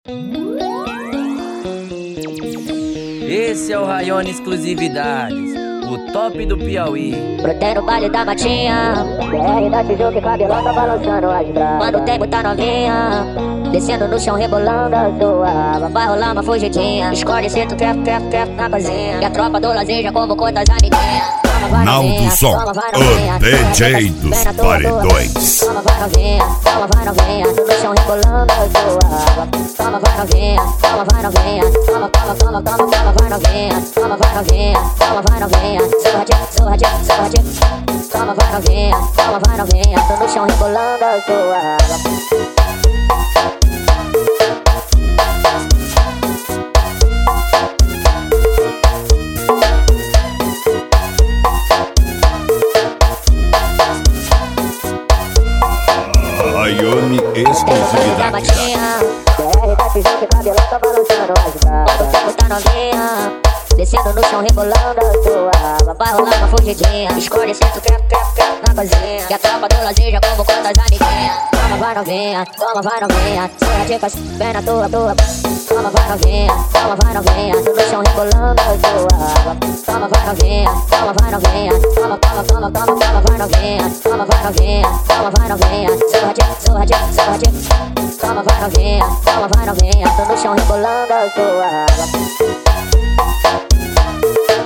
Esse é o Rayone Exclusividades, o top do Piauí. Brotei no baile da matinha, BR da Tijuca e cabelão tá balançando as braças. Mano, tem muita novinha, descendo no chão rebolando a sua. Vai rolar uma fugidinha, escolhe se tu quer na cozinha. E a tropa do lazer já convocou das amiguinhas. Naldo Som, o DJ dos paredões. Toma, vai novinha, no chão rebolando a sua. Toma, vai novinha, vai novinha. Toma, vai novinha, vai novinha. Sorradinha. Toma, vai novinha, tô no chão rebolando a sua. Rayone Exclusividades. BR da Tijuca e cabelão tá balançando as braças. Quando tá novinha, descendo no chão rebolando a sua. Vai rolar uma fugidinha, escolhe se tu quer na cozinha. E a tropa do lazer já convocou das amiguinhas. Toma, vai novinha, sorradinha faz bem na tua. Toma, vai novinha, tô no chão rebolando a sua. Toma, vai novinha, vai novinha. Toma, vai novinha. Sorradinha. Toma, vai novinha, tô no chão rebolando a sua.